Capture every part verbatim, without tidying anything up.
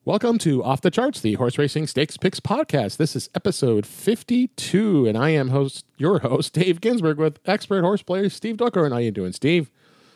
Welcome to Off the Charts, the Horse Racing Stakes Picks podcast. This is episode fifty-two, and I am host, your host, Dave Ginsburg, with expert horse player Steve Ducker. And how you doing, Steve?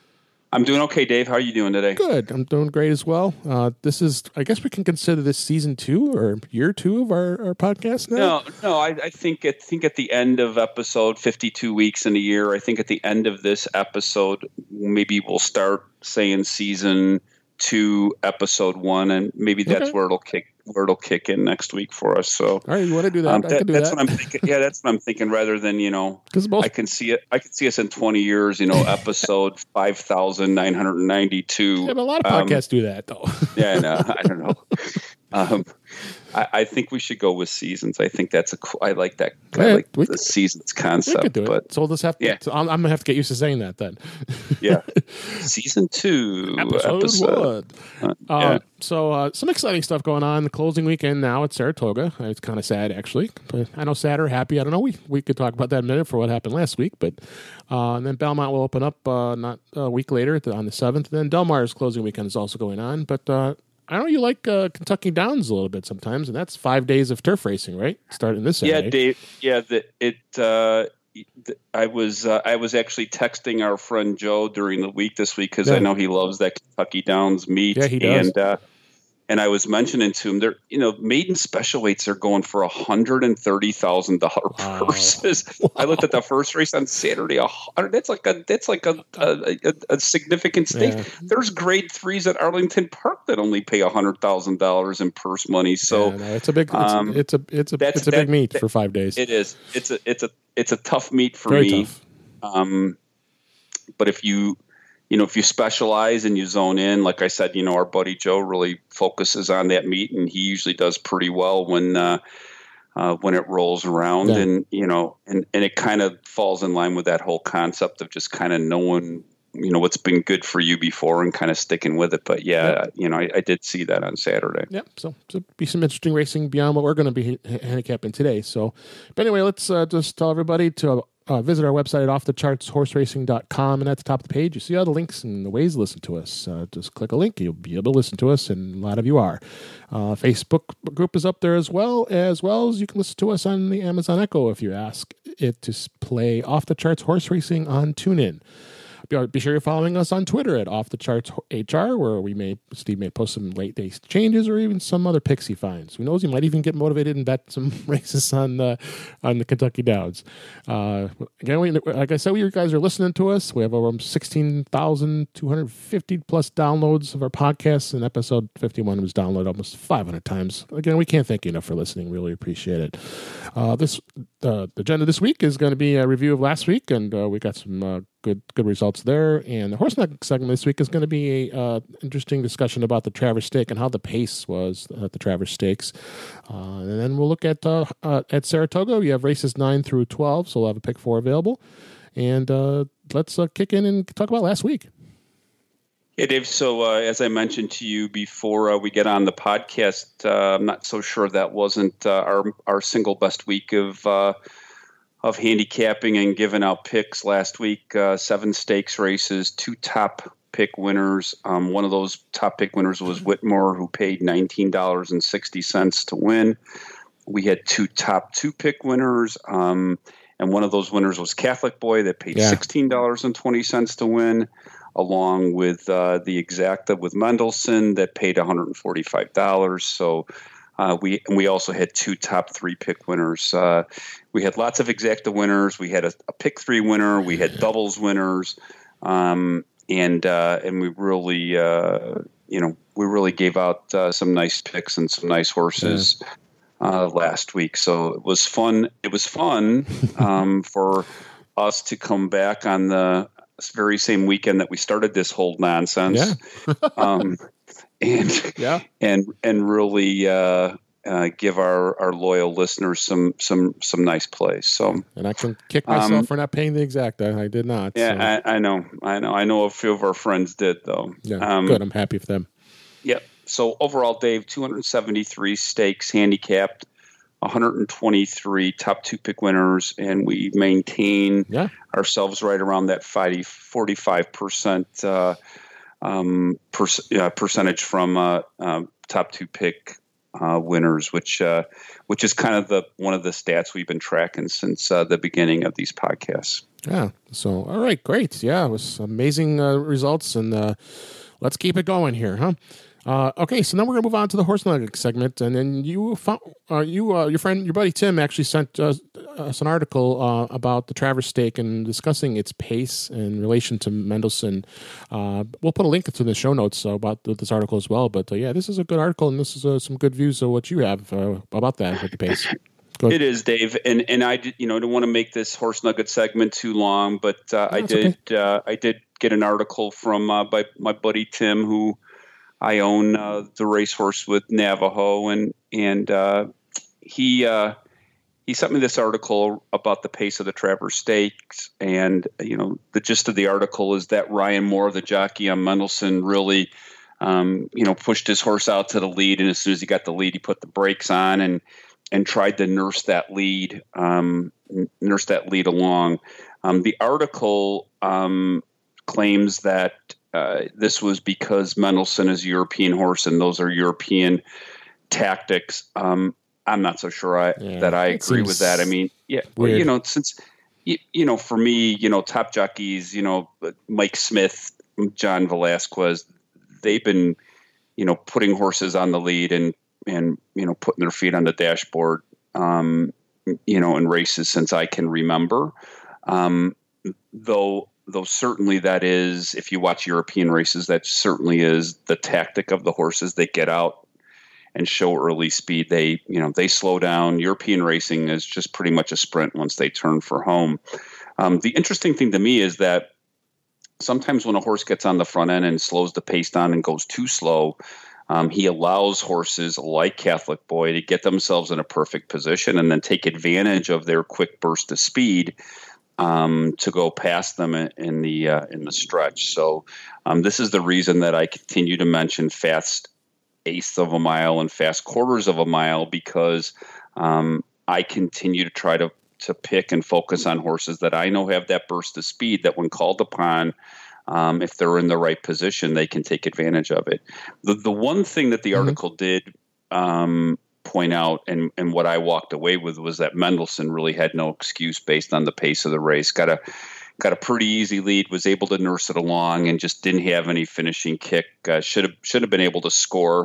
I'm doing okay, Dave. How are you doing today? Good. I'm doing great as well. Uh, this is, I guess we can consider this season two or year two of our, our podcast now? No, no. I, I think at think at the end of episode fifty-two weeks in a year, I think at the end of this episode, maybe we'll start saying season two, episode one, and maybe that's Okay. where it'll kick where it'll kick in next week for us. So, All right, you want to do that? um, I that- can do that's that. what I'm thinking. Yeah, that's what I'm thinking. Rather than you know, 'Cause most- I can see it. I can see us in twenty years. You know, episode five thousand nine hundred ninety-two. Yeah, but a lot of Um, podcasts do that, though. Yeah, no, I don't know. Um, I, I think we should go with seasons. I think that's a cool. I like that. I Yeah, like we the could- seasons we concept. could do it. But So we'll just have to, Yeah. so I'm, I'm going to have to get used to saying that then. yeah, season two, Episode, one. Uh, Uh, yeah. So uh, some exciting stuff going on. The closing weekend now at Saratoga. It's kind of sad, actually. But I know sad or happy. I don't know. We we could talk about that in a minute for what happened last week. But uh, and then Belmont will open up uh, not a week later at the, on the seventh. Then Del Mar's closing weekend is also going on. But uh, I know you like uh, Kentucky Downs a little bit sometimes, and that's five days of turf racing, right? Starting this Saturday. Yeah, Dave. Yeah, the, it. Uh, the, I was uh, I was actually texting our friend Joe during the week this week because Yeah. I know he loves that Kentucky Downs meet. Yeah, he does. And uh, and I was mentioning to him, there, you know, maiden special weights are going for a hundred and thirty thousand dollar Wow. purses. I looked at the first race on Saturday. A hundred. That's like a that's like a a, a, a significant stake. Yeah. There's grade threes at Arlington Park that only pay a hundred thousand dollars in purse money. So Yeah, no, it's a big, it's, um, it's a, it's a, that's- it's a big that- meet that- for five days. it is. It's a it's a it's a tough meet for Very me. tough. Um, but if you, you know, if you specialize and you zone in, like I said, you know, our buddy Joe really focuses on that meet, and he usually does pretty well when uh, uh, when it rolls around, Yeah. and you know, and and it kind of falls in line with that whole concept of just kind of knowing, you know, what's been good for you before and kind of sticking with it. But yeah, Yeah. you know, I, I did see that on Saturday. Yep. So there'll be some interesting racing beyond what we're going to be ha- handicapping today. So, but anyway, let's uh, just tell everybody to uh, visit our website at off the charts horse racing dot com. And at the top of the page, you see all the links and the ways to listen to us. Uh, just click a link. You'll be able to listen to us, and a lot of you are. Uh, Facebook group is up there as well, as well as you can listen to us on the Amazon Echo if you ask it to s- play Off the Charts Horse Racing on TuneIn. Be- Be sure you're following us on Twitter at Off the Charts H R, where we may Steve may post some late day changes or even some other picks he finds. Who knows? He might even get motivated and bet some races on the on the Kentucky Downs. Uh, again, we, like I said, you guys are listening to us. We have over sixteen thousand two hundred fifty plus downloads of our podcasts, and episode fifty-one was downloaded almost five hundred times. Again, we can't thank you enough for listening. Really appreciate it. Uh, this uh, the agenda this week is going to be a review of last week, and uh, we got some uh, good good results there. And the horse neck segment this week is going to be a uh, interesting discussion about the Travers Stake and how the pace was at the Travers Stakes. Uh, and then we'll look at uh, uh, at Saratoga. We have races nine through twelve, so we'll have a pick four available. And uh, let's uh, kick in and talk about last week. Yeah, Dave. So uh, as I mentioned to you before uh, we get on the podcast, uh, I'm not so sure that wasn't uh, our our single best week of uh, of handicapping and giving out picks last week. Uh, seven stakes races, two top pick winners. Um, one of those top pick winners was Whitmore, who paid nineteen dollars and sixty cents to win. We had two top two pick winners, um, and one of those winners was Catholic Boy that paid Yeah. sixteen dollars and twenty cents to win, along with uh, the Exacta with Mendelssohn that paid one hundred forty-five dollars. So uh, we and we also had two top three pick winners. Uh, we had lots of Exacta winners. We had a, a pick three winner. We had doubles winners, um, and uh, and we really uh, you know we really gave out uh, some nice picks and some nice horses. Yeah. Uh, last week, so it was fun. It was fun um, for us to come back on the very same weekend that we started this whole nonsense, Yeah. um, and Yeah. and and really uh, uh, give our, our loyal listeners some some some nice plays. So And I can kick myself Um, for not paying the Exacta. I did not. so. yeah, I, I know, I know, I know. A few of our friends did though. Yeah, Um, good. I'm happy for them. Yeah. So overall, Dave, two hundred seventy-three stakes handicapped, one hundred twenty-three top two pick winners, and we maintain Yeah. ourselves right around that forty-five percent uh, um, per, uh, percentage from uh, uh, top two pick uh, winners, which uh, which is kind of the one of the stats we've been tracking since uh, the beginning of these podcasts. Yeah. So, all right, great. Yeah, it was amazing uh, results, and uh, let's keep it going here, huh? Uh, okay, so now we're gonna move on to the horse nugget segment, and then you, found, uh, you, uh, your friend, your buddy Tim, actually sent uh, us an article uh, about the Travers Stake and discussing its pace in relation to Mendelssohn. Uh, we'll put a link to the show notes about this article as well. But uh, yeah, this is a good article, and this is uh, some good views of what you have uh, about that with the pace. It is, Dave, and and I did, you know, don't want to make this horse nugget segment too long, but uh, no, I did okay. uh, I did get an article from uh, by my buddy Tim, who I own uh, the racehorse with Navajo, and and uh, he uh, he sent me this article about the pace of the Travers Stakes, and you know the gist of the article is that Ryan Moore, the jockey on Mendelssohn, really um, you know pushed his horse out to the lead, and as soon as he got the lead, he put the brakes on and and tried to nurse that lead, um, nurse that lead along. Um, the article um, claims that uh, this was because Mendelssohn is a European horse, and those are European tactics. Um, I'm not so sure I, yeah, that I agree with that. I mean, yeah, well, you know, since you, you know, for me, you know, top jockeys, you know, Mike Smith, John Velasquez, they've been, you know, putting horses on the lead and and you know putting their feet on the dashboard, um, you know, in races since I can remember. Um, though, though certainly that is, if you watch European races, that certainly is the tactic of the horses. They get out and show early speed. They, you know, they slow down. European racing is just pretty much a sprint once they turn for home. Um, the interesting thing to me is that sometimes when a horse gets on the front end and slows the pace down and goes too slow, Um, he allows horses like Catholic Boy to get themselves in a perfect position and then take advantage of their quick burst of speed um, to go past them in, in the uh, in the stretch. So um, this is the reason that I continue to mention fast eighths of a mile and fast quarters of a mile, because um, I continue to try to to pick and focus on horses that I know have that burst of speed that when called upon, Um, if they're in the right position, they can take advantage of it. The the one thing that the mm-hmm. article did um, point out, and, and what I walked away with, was that Mendelssohn really had no excuse based on the pace of the race. Got a got a pretty easy lead, was able to nurse it along, and just didn't have any finishing kick. Uh, should have should have been able to score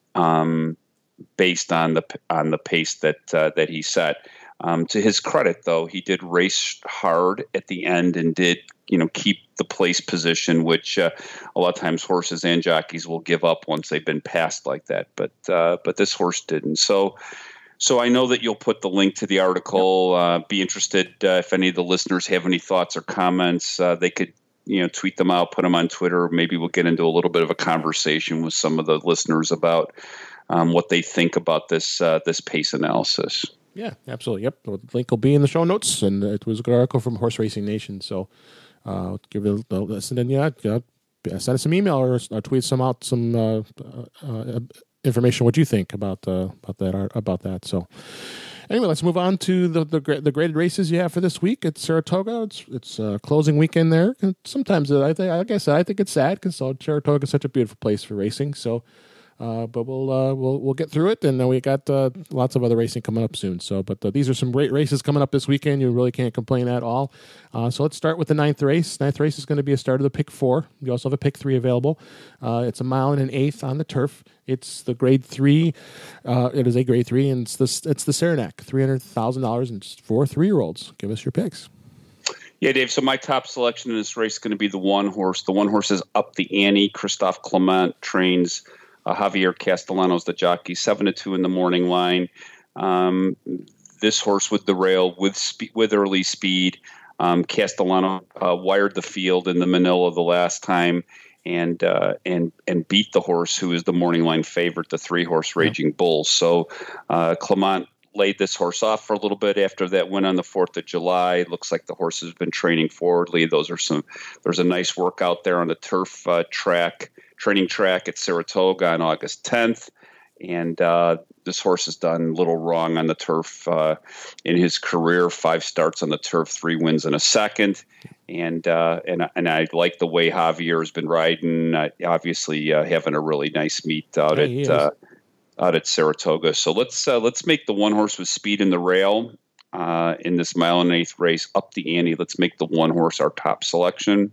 um, based on the on the pace that uh, that he set. Um, to his credit, though, he did race hard at the end and did, you know, keep the place position, which uh, a lot of times horses and jockeys will give up once they've been passed like that. But uh, but this horse didn't. So so I know that you'll put the link to the article. Uh, be interested uh, if any of the listeners have any thoughts or comments. Uh, they could, you know, tweet them out, put them on Twitter. Maybe we'll get into a little bit of a conversation with some of the listeners about um, what they think about this uh, this pace analysis. Yeah, absolutely. Yep. The link will be in the show notes, and it was a good article from Horse Racing Nation. So uh, give it a listen, and yeah, yeah, send us some email or, or tweet some out some uh, uh, information. What you think about uh, about that about that? So anyway, let's move on to the the, the graded races you have for this week at Saratoga. It's it's uh, closing weekend there. And sometimes I think, like I said, I think it's sad because Saratoga is such a beautiful place for racing. So. Uh, but we'll uh, we'll we'll get through it, and then we got uh, lots of other racing coming up soon. So, but uh, these are some great races coming up this weekend. You really can't complain at all. Uh, so let's start with the ninth race. Ninth race is going to be a start of the pick four. You also have a pick three available. Uh, it's a mile and an eighth on the turf. It's the grade three. Uh, it is a grade three, and it's the it's the Saranac, three hundred thousand dollars, and for three year olds. Give us your picks. Yeah, Dave. So my top selection in this race is going to be the one horse. The one horse is Up the Ante. Christophe Clement trains. Uh, Javier Castellanos, the jockey, seven to two in the morning line. Um, this horse with the rail, with spe- with early speed. Um, Castellano uh, wired the field in the Manila the last time, and uh, and and beat the horse who is the morning line favorite, the three horse Raging Bull. So uh, Clement laid this horse off for a little bit after that win on the fourth of July. It looks like the horse has been training forwardly. Those are some. There's a nice workout there on the turf uh, track. Training track at Saratoga on August tenth, and uh, this horse has done little wrong on the turf uh, in his career. Five starts on the turf, three wins in a second, and uh, and and I like the way Javier has been riding. Uh, obviously, uh, having a really nice meet out yeah, at he is. uh, out at Saratoga. So let's uh, let's make the one horse with speed in the rail uh, in this mile and eighth race up the ante. Let's make the one horse our top selection.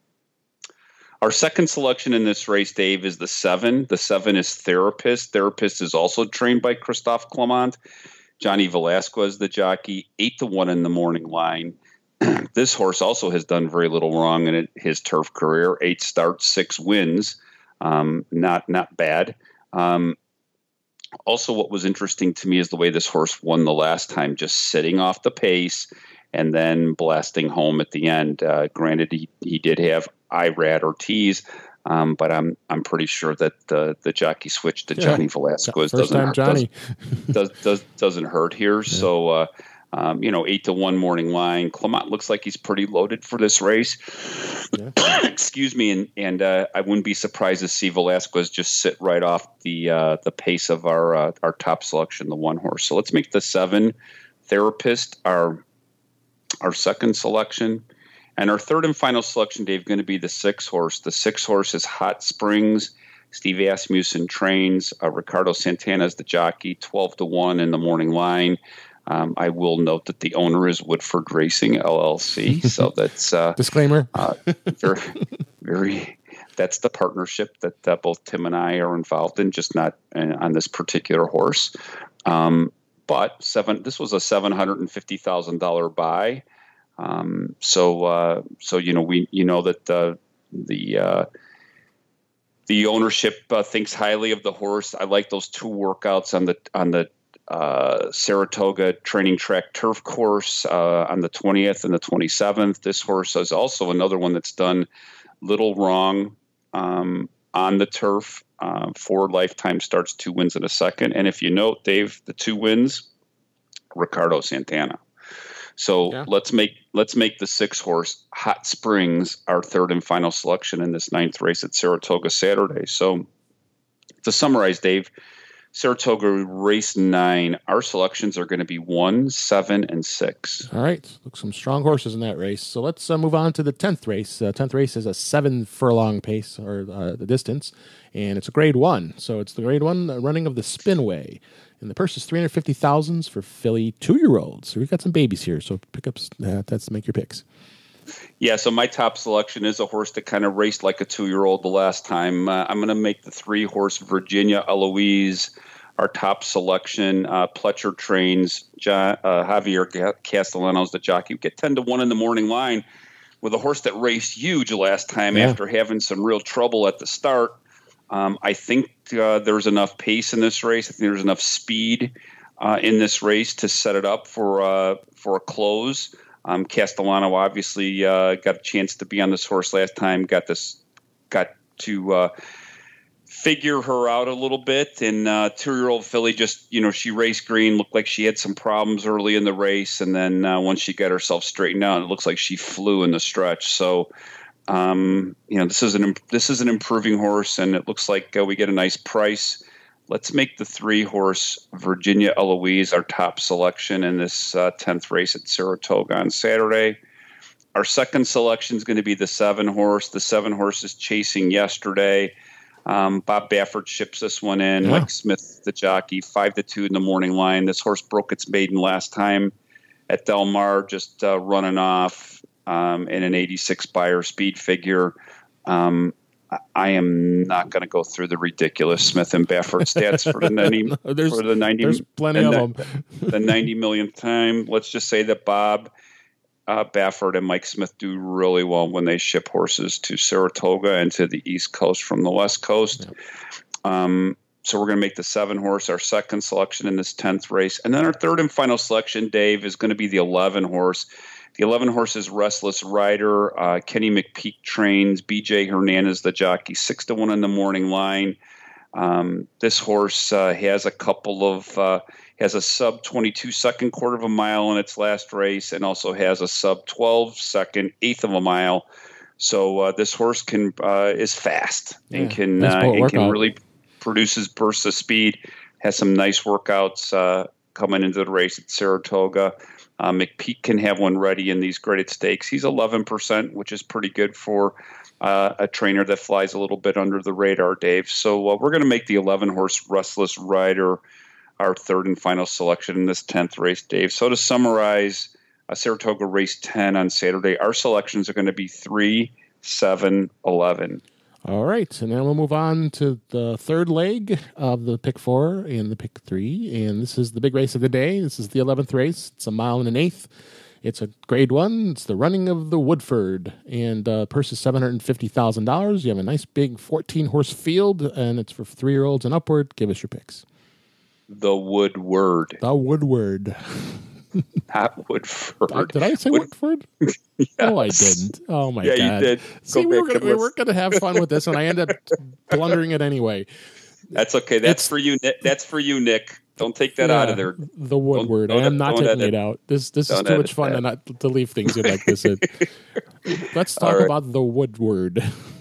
Our second selection in this race, Dave, is the seven. The seven is Therapist. Therapist is also trained by Christophe Clement. Johnny Velasquez, the jockey, eight to one in the morning line. This horse also has done very little wrong in it, his turf career. Eight starts, six wins. Um, not not bad. Um, also, what was interesting to me is the way this horse won the last time, just sitting off the pace and then blasting home at the end. Uh, granted, he, he did have I R A D or tease, um, but I'm I'm pretty sure that the the jockey switch to yeah. Johnny Velasquez First doesn't time hurt, Johnny. does, does, does doesn't hurt here. Yeah. So. Uh, Um, you know, eight to one morning line. Clement looks like he's pretty loaded for this race. Yeah. Excuse me, and and uh, I wouldn't be surprised to see Velasquez just sit right off the uh, the pace of our uh, our top selection, the one horse. So let's make the seven Therapist our our second selection, and our third and final selection, Dave, going to be the six horse. The six horse is Hot Springs. Steve Asmussen trains. Uh, Ricardo Santana is the jockey. Twelve to one in the morning line. Um, I will note that the owner is Woodford Racing L L C, so that's uh, disclaimer. uh, very, very. That's the partnership that uh, both Tim and I are involved in, just not uh, on this particular horse. Um, but seven. This was a seven hundred and fifty thousand dollar buy. Um, so, uh, so you know, we you know that the the uh, the ownership uh, thinks highly of the horse. I like those two workouts on the on the. Uh, Saratoga training track turf course uh, on the twentieth and the twenty-seventh. This horse is also another one that's done little wrong um, on the turf. Uh, four lifetime starts, two wins in a second. And if you note, Dave, the two wins, Ricardo Santana. So yeah. let's make let's make the six horse Hot Springs our third and final selection in this ninth race at Saratoga Saturday. So to summarize, Dave, Saratoga race nine, our selections are going to be one, seven, and six. All right. Look, some strong horses in that race. So let's uh, move on to the tenth race. Uh, tenth race is a seven furlong pace, or uh, the distance, and it's a grade one. So it's the grade one uh, running of the Spinway. And the purse is three hundred fifty thousand dollars for filly two-year-olds. So we've got some babies here, so pick up, uh, that's to make your picks. Yeah, so my top selection is a horse that kind of raced like a two-year-old the last time. Uh, I'm going to make the three-horse Virginia Eloise our top selection. Uh, Pletcher trains. John, uh, Javier Castellanos, the jockey, we get ten to one in the morning line with a horse that raced huge last time yeah. after having some real trouble at the start. Um, I think uh, there's enough pace in this race. I think there's enough speed uh, in this race to set it up for uh, for a close. Um, Castellano obviously uh, got a chance to be on this horse last time. Got this, got to uh, figure her out a little bit. And uh, two-year-old filly just, you know, she raced green. Looked like she had some problems early in the race, and then uh, once she got herself straightened out, it looks like she flew in the stretch. So, um, you know, this is an this is an improving horse, and it looks like uh, we get a nice price. Let's make the three-horse Virginia Eloise our top selection in this uh, tenth race at Saratoga on Saturday. Our second selection is going to be the seven-horse. The seven-horse is chasing yesterday. Um, Bob Baffert ships this one in. Yeah. Mike Smith, the jockey, five to two in the morning line. This horse broke its maiden last time at Del Mar, just uh, running off um, in an eighty-six Beyer speed figure. Um, I am not going to go through the ridiculous Smith and Baffert stats for the ninety. no, there's, for the ninety. There's plenty of them. The, the ninety millionth time. Let's just say that Bob uh, Baffert and Mike Smith do really well when they ship horses to Saratoga and to the East Coast from the West Coast. Yep. Um, so we're going to make the seven horse our second selection in this tenth race, and then our third and final selection, Dave, is going to be the eleven horse. The eleven horse is Restless Rider. Uh, Kenny McPeak trains. B J Hernandez, the jockey, six to one in the morning line. Um, this horse uh, has a couple of uh, has a sub twenty-two second quarter of a mile in its last race, and also has a sub twelve second eighth of a mile. So uh, this horse can uh, is fast and yeah, can uh, and can really produces bursts of speed. Has some nice workouts. Uh, coming into the race at Saratoga. Uh, McPeak can have one ready in these graded stakes. He's eleven percent, which is pretty good for uh, a trainer that flies a little bit under the radar, Dave. So uh, we're going to make the eleven-horse Restless Rider our third and final selection in this tenth race, Dave. So to summarize, uh, Saratoga race ten on Saturday, our selections are going to be three, seven, eleven. All right, and then we'll move on to the third leg of the pick four and the pick three, and this is the big race of the day. This is the eleventh race. It's a mile and an eighth. It's a grade one. It's the running of the Woodford, and uh, purse is seven hundred fifty thousand dollars. You have a nice big fourteen-horse field, and it's for three-year-olds and upward. Give us your picks. The Woodward. The Woodward. Not Woodford. Did I say Wood- Woodford? Yes. No, I didn't. Oh, my yeah, God. Yeah, you did. See, Go we were back gonna, and we were listen. going to have fun with this, and I ended up blundering it anyway. That's okay. That's It's- for you. Nick. That's for you, Nick. Don't take that Yeah, out of there. The Woodward. Don't- I am don't- not don't taking edit. it out. This this is Don't too much edit fun that. to not to leave things in like this. in. Let's talk All right. about the Woodward.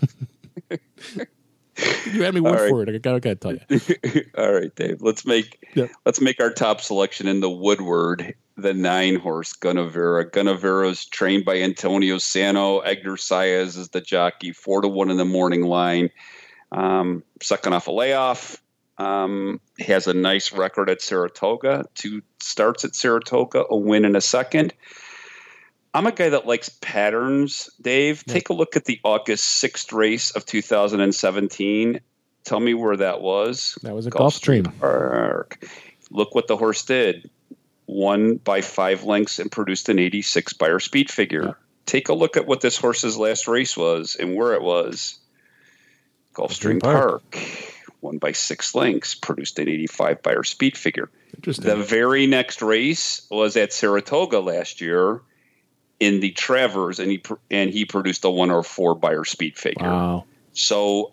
You had me All right. Woodford. I gotta, gotta tell you. All right, Dave. Let's make Yeah. let's make our top selection in the Woodward, the nine horse Gunnevera. Gunnevera's trained by Antonio Sano. Edgar Saez is the jockey. Four to one in the morning line. Um, second off a layoff. Um, has a nice record at Saratoga. Two starts at Saratoga, a win and a second. I'm a guy that likes patterns, Dave. Yeah. Take a look at the August sixth race of two thousand seventeen. Tell me where that was. That was a Gulfstream. Park. Look what the horse did. Won by five lengths and produced an eighty-six Beyer speed figure. Yeah. Take a look at what this horse's last race was and where it was. Gulfstream Park. Park. Won by six lengths, produced an eighty-five Beyer speed figure. Interesting. The very next race was at Saratoga last year in the Travers, and he pr- and he produced a one oh four Beyer speed figure. Wow. So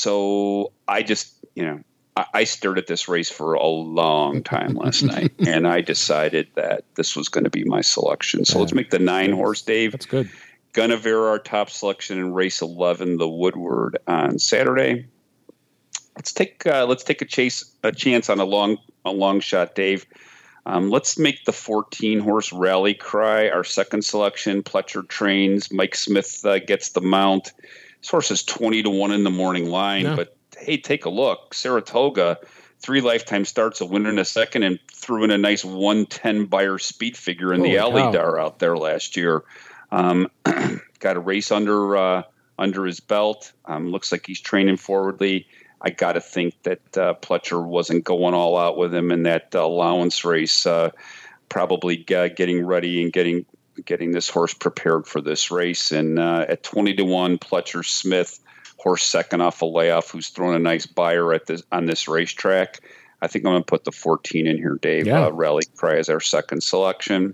so I just you know I, I stared at this race for a long time last night, and I decided that this was going to be my selection. So Yeah. let's make the nine horse, Dave. That's good. Gunnevera, our top selection in race eleven, the Woodward on Saturday. Let's take uh, let's take a chase a chance on a long a long shot, Dave. Um, let's make the fourteen horse Rally Cry our second selection. Pletcher trains. Mike Smith uh, gets the mount. This horse is twenty to one in the morning line. Yeah. But hey, take a look. Saratoga, three lifetime starts, a winner in a second, and threw in a nice one ten Beyer speed figure in Holy the cow. Alidar out there last year. Um, got a race under uh, under his belt. Um, looks like he's training forwardly. I got to think that uh, Pletcher wasn't going all out with him in that uh, allowance race. Uh, probably uh, getting ready and getting getting this horse prepared for this race. And uh, at twenty to one, Pletcher Smith, horse second off a layoff, who's thrown a nice Beyer at this on this racetrack. I think I'm going to put the fourteen in here, Dave. Yeah. Uh, Rally Cry as our second selection.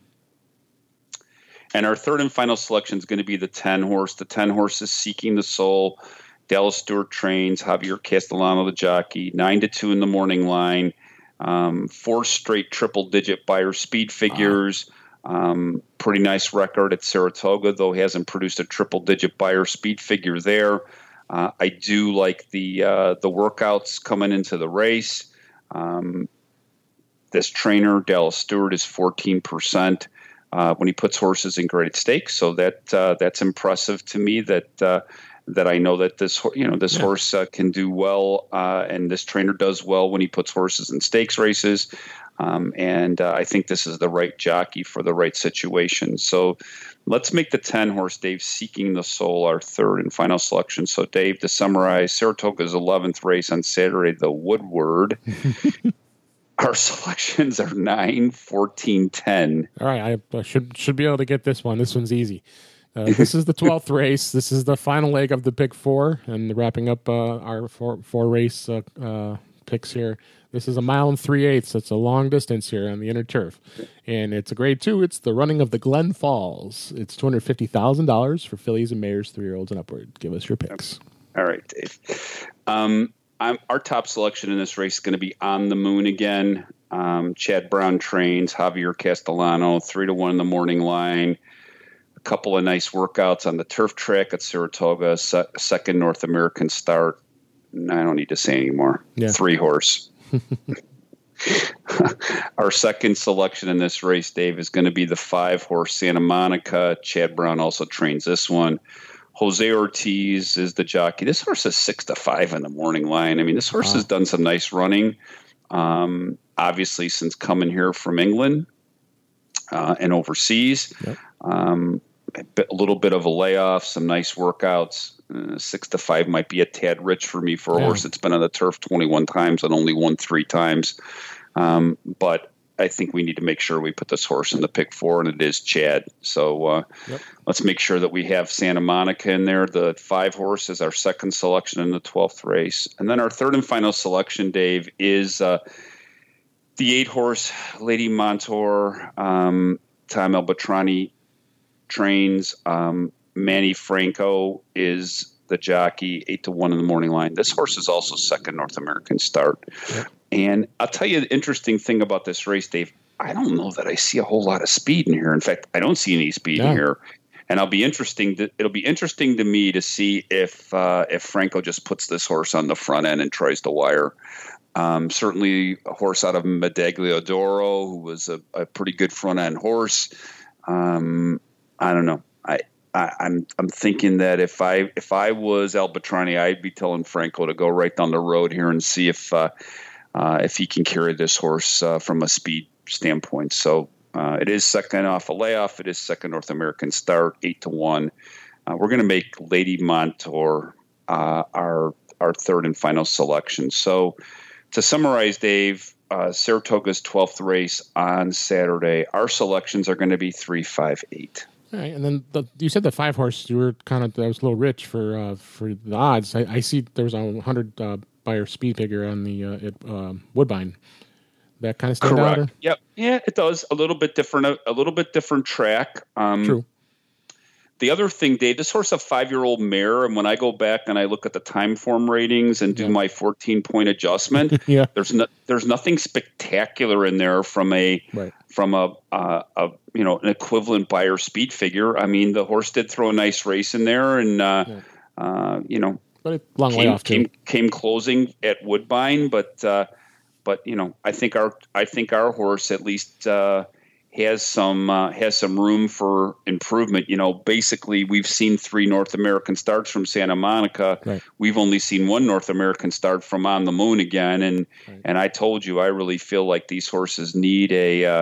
And our third and final selection is going to be the ten horse. The ten horse is Seeking the Soul. Dallas Stewart trains. Javier Castellano, the jockey. Nine to two in the morning line. Um, four straight triple-digit Beyer speed figures. Wow. Um, pretty nice record at Saratoga, though he hasn't produced a triple-digit Beyer speed figure there. Uh, I do like the uh, the workouts coming into the race. Um, this trainer, Dallas Stewart, is fourteen percent. Uh, when he puts horses in graded stakes, so that uh, that's impressive to me. That uh, that I know that this you know this Yeah. horse uh, can do well, uh, and this trainer does well when he puts horses in stakes races. Um, and uh, I think this is the right jockey for the right situation. So let's make the ten horse, Dave, Seeking the Soul, our third and final selection. So Dave, to summarize, Saratoga's eleventh race on Saturday, the Woodward. Our selections are nine, fourteen, ten. All right, I, I should should be able to get this one. This one's easy. Uh, this is the twelfth race. This is the final leg of the pick four, and wrapping up uh, our four four race uh, uh, picks here. This is a mile and three eighths. It's a long distance here on the inner turf, and it's a grade two. It's the running of the Glen Falls. It's two hundred fifty thousand dollars for fillies and mares, three year olds and upward. Give us your picks. All right, Dave. Um, I'm, our top selection in this race is going to be On the Moon again. Um, Chad Brown trains. Javier Castellano, three to one in the morning line. A couple of nice workouts on the turf track at Saratoga. Se- second North American start. I don't need to say anymore. Yeah. Three horse. Our second selection in this race, Dave, is going to be the five-horse Santa Monica. Chad Brown also trains this one. Jose Ortiz is the jockey. This horse is six to five in the morning line. I mean, this horse wow. has done some nice running, um, obviously, since coming here from England uh, and overseas. Yep. Um, a, bit, a little bit of a layoff, some nice workouts. Uh, six to five might be a tad rich for me for a yeah. horse that's been on the turf twenty-one times and only won three times. Um, but I think we need to make sure we put this horse in the pick four, and it is Chad. So uh, yep. let's make sure that we have Santa Monica in there. The five horse is our second selection in the twelfth race. And then our third and final selection, Dave, is uh, the eight horse Lady Montour. Um, Tom Albatrani trains. Um, Manny Franco is the jockey, eight to one in the morning line. This horse is also second North American start. Yep. And I'll tell you the interesting thing about this race, Dave. I don't know that I see a whole lot of speed in here. In fact, I don't see any speed yeah. in here. And I'll be interesting. To, it'll be interesting to me to see if uh, if Franco just puts this horse on the front end and tries to wire. Um, certainly, a horse out of Medaglia d'Oro, who was a, a pretty good front end horse. Um, I don't know. I. I, I'm I'm thinking that if I if I was Albatrani, I'd be telling Franco to go right down the road here and see if uh, uh, if he can carry this horse uh, from a speed standpoint. So uh, it is second off a layoff. It is second North American start, eight to one. Uh, we're going to make Lady Montour uh, our our third and final selection. So to summarize, Dave, uh, Saratoga's twelfth race on Saturday. Our selections are going to be three, five, eight. All right, and then the, you said the five horse. You were kind of that was a little rich for uh, for the odds. I, I see there was a one hundred uh, buyer speed figure on the uh, at, uh, Woodbine. That kind of stand Correct. out. Or? Yep. Yeah, it does. A little bit different. A, a little bit different track. Um, True. The other thing, Dave, this horse is a five-year-old mare, and when I go back and I look at the time form ratings and do yeah. my fourteen-point adjustment, yeah. there's no, there's nothing spectacular in there from a right. from a, uh, a you know an equivalent buyer speed figure. I mean, the horse did throw a nice race in there, and uh, yeah. uh, you know, but it, long came, way off came, too. came closing at Woodbine, but uh, but you know, I think our I think our horse at least. Uh, has some uh, has some room for improvement. You know, basically, we've seen three North American starts from Santa Monica. Right. We've only seen one North American start from On the Moon again. And right. and I told you, I really feel like these horses need a uh,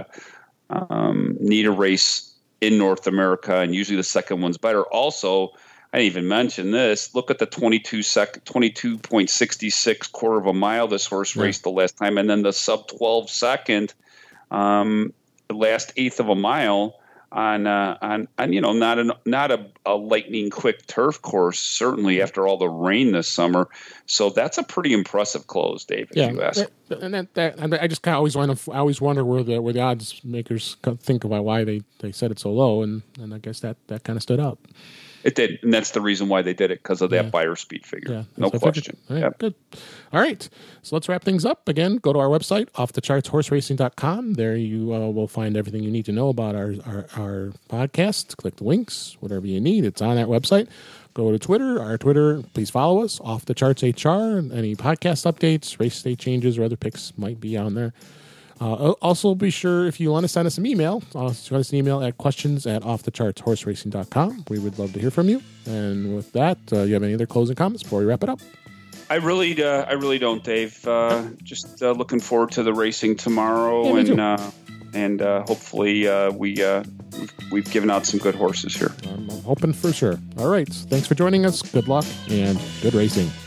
um, need a race in North America, and usually the second one's better. Also, I didn't even mention this. Look at the twenty-two second, twenty-two point six six quarter of a mile this horse right. raced the last time, and then the sub twelve second. Um, the last eighth of a mile on uh, on on you know not an not a, a lightning quick turf course, certainly after all the rain this summer. So that's a pretty impressive close, Dave. If yeah, you ask. and that, that and I just kind of always wonder. I always wonder where the where the odds makers think about why they, they set it so low, and, and I guess that, that kind of stood up. It did, and that's the reason why they did it, because of that yeah. buyer speed figure. Yeah, no question. All right, yep. Good. All right, so let's wrap things up. Again, go to our website, off the charts horse racing dot com. There you uh, will find everything you need to know about our, our, our podcast. Click the links, whatever you need. It's on that website. Go to Twitter. Our Twitter, please follow us, Off the Charts H R. Any podcast updates, race day changes, or other picks might be on there. Uh, also, be sure if you want to send us an email, uh, send us an email at questions at off the charts horse racing dot com. We would love to hear from you. And with that, uh, you have any other closing comments before we wrap it up? I really, uh, I really don't, Dave. Uh, just uh, looking forward to the racing tomorrow, yeah, and uh, and uh, hopefully uh, we uh, we've, we've given out some good horses here. I'm hoping for sure. All right, thanks for joining us. Good luck and good racing.